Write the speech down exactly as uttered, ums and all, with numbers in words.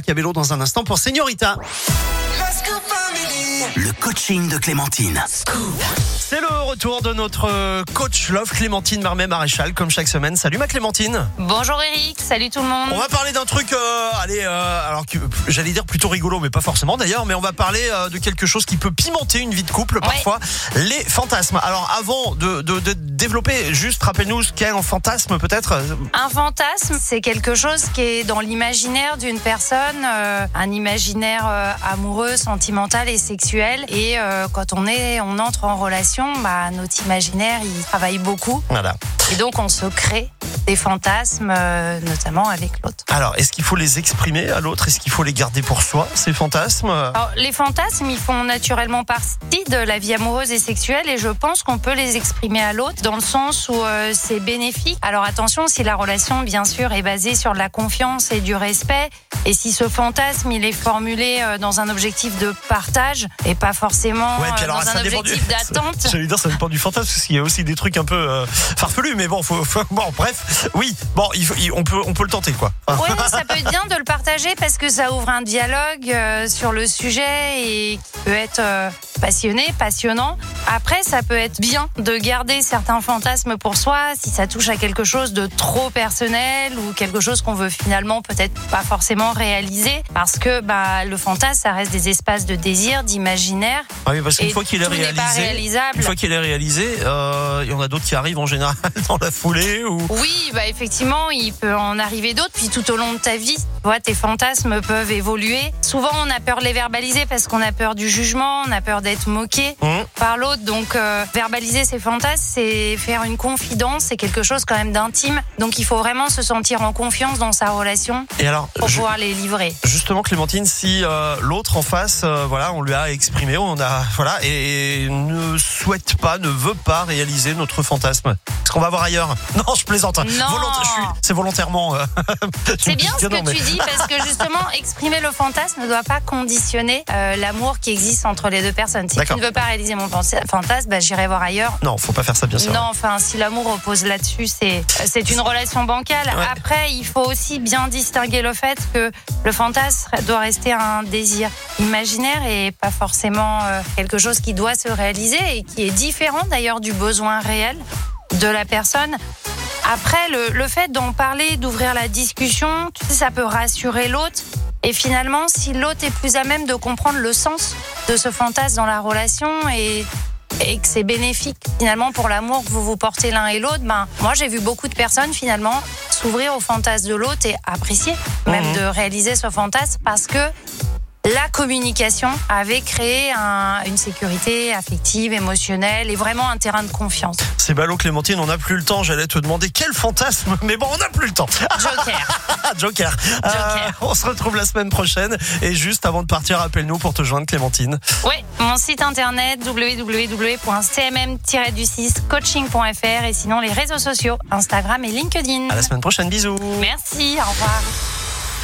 Marc Abello dans un instant pour Señorita. Le coaching de Clémentine. C'est le retour de notre coach Love, Clémentine Marmet-Maréchal, comme chaque semaine. Salut ma Clémentine. Bonjour Eric, salut tout le monde. On va parler d'un truc, euh, allez, euh, alors que j'allais dire plutôt rigolo, mais pas forcément d'ailleurs, mais on va parler euh, de quelque chose qui peut pimenter une vie de couple parfois, ouais. Les fantasmes. Alors avant de, de, de développer, juste rappelle-nous ce qu'est un fantasme peut-être. Un fantasme, c'est quelque chose qui est dans l'imaginaire d'une personne, euh, un imaginaire euh, amoureux, sentimental et sexuel. Et euh, quand on est, on entre en relation, bah, notre imaginaire, il travaille beaucoup. Voilà. Et donc, on se crée des fantasmes, euh, notamment avec l'autre. Alors, est-ce qu'il faut les exprimer à l'autre ? Est-ce qu'il faut les garder pour soi, ces fantasmes ? Alors, les fantasmes, ils font naturellement partie de la vie amoureuse et sexuelle, et je pense qu'on peut les exprimer à l'autre dans le sens où euh, c'est bénéfique. Alors attention, si la relation, bien sûr, est basée sur de la confiance et du respect, et si ce fantasme, il est formulé euh, dans un objectif de partage et pas forcément ouais, puis alors, euh, dans un objectif du... d'attente. J'allais dire, ça dépend du fantasme, parce qu'il y a aussi des trucs un peu euh, farfelus, mais bon, faut, faut, bon, bref, oui, bon, il faut, il, on peut, on peut le tenter, quoi. Oui, ça peut être bien de le partager parce que ça ouvre un dialogue euh, sur le sujet et qui peut être euh, passionné, passionnant. Après, ça peut être bien de garder certains fantasmes pour soi si ça touche à quelque chose de trop personnel ou quelque chose qu'on veut finalement peut-être pas forcément réaliser, parce que bah, le fantasme, ça reste des espaces de désir, d'imaginaire. Ah oui, parce qu'une fois qu'il est tout n'est pas réalisé, réalisable. une fois qu'il est réalisé, euh, il y en a d'autres qui arrivent en général dans la foulée ou. Oui, bah effectivement, il peut en arriver d'autres. Puis tout au long de ta vie, tu vois, tes fantasmes peuvent évoluer. Souvent, on a peur de les verbaliser parce qu'on a peur du jugement, on a peur d'être moqué mmh. par l'autre. Donc, euh, verbaliser ses fantasmes, c'est faire une confidence, c'est quelque chose quand même d'intime. Donc, il faut vraiment se sentir en confiance dans sa relation et alors, pour je, pouvoir les livrer. Justement, Clémentine, si euh, l'autre en face, euh, voilà, on lui a exprimé, on a, voilà, et, et ne souhaite pas, ne veut pas réaliser notre fantasme, est-ce qu'on va voir ailleurs ? Non, je plaisante. Non. Volont- je suis, c'est volontairement. Euh, c'est bien ce que non, mais... tu dis parce que justement, exprimer le fantasme ne doit pas conditionner euh, l'amour qui existe entre les deux personnes. Si D'accord. tu ne veux pas réaliser mon fantasme, bah, j'irai voir ailleurs. Non, faut pas faire ça, bien sûr. Non, enfin, si l'amour repose là-dessus, c'est c'est une relation bancale. Ouais. Après, il faut aussi bien distinguer le fait que le fantasme doit rester un désir imaginaire et pas forcément euh, quelque chose qui doit se réaliser et qui est différent d'ailleurs du besoin réel de la personne. Après, le, le fait d'en parler, d'ouvrir la discussion, tu sais, ça peut rassurer l'autre. Et finalement, si l'autre est plus à même de comprendre le sens de ce fantasme dans la relation et, et que c'est bénéfique finalement pour l'amour que vous vous portez l'un et l'autre, ben, moi j'ai vu beaucoup de personnes finalement s'ouvrir au fantasme de l'autre et apprécier même mmh. de réaliser ce fantasme parce que la communication avait créé un, une sécurité affective, émotionnelle et vraiment un terrain de confiance. C'est ballot, Clémentine, on n'a plus le temps. J'allais te demander quel fantasme, mais bon, on n'a plus le temps. Joker. Joker. Joker. Euh, on se retrouve la semaine prochaine. Et juste avant de partir, appelle-nous pour te joindre, Clémentine. Oui, mon site internet w w w point c m m tiret du six coaching point f r et sinon les réseaux sociaux, Instagram et LinkedIn. À la semaine prochaine, bisous. Merci, au revoir.